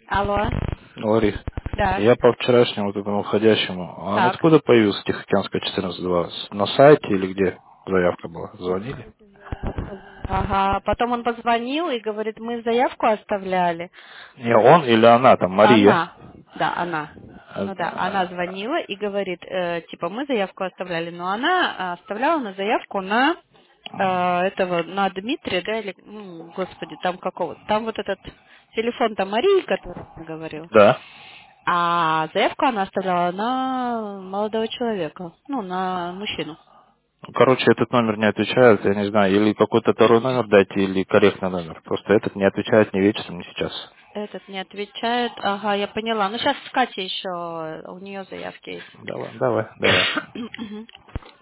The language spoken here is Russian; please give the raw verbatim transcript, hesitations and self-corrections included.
Алло. Ларис, Да. я по вчерашнему вот этому входящему. А он Так. откуда появился, Тихоокеанская четырнадцать два? На сайте или где заявка была? Звонили? Ага. Потом он позвонил и говорит, мы заявку оставляли. Не он или она, там Мария. Она. Да, она. А, Ну да, она а, звонила и говорит, э, типа, мы заявку оставляли, но она э, оставляла на заявку на э, этого, на Дмитрия, да, или, м, господи, там какого, там вот этот телефон там Марии, который он говорил, Да. а заявку она оставляла на молодого человека, ну, на мужчину. Короче, этот номер не отвечает, я не знаю, или какой-то второй номер дайте, или корректный номер. Просто этот не отвечает ни вечером, ни сейчас. Этот не отвечает. Ага, я поняла. Ну, сейчас с Катей еще, у нее заявки есть. Давай, давай, давай. Мгм.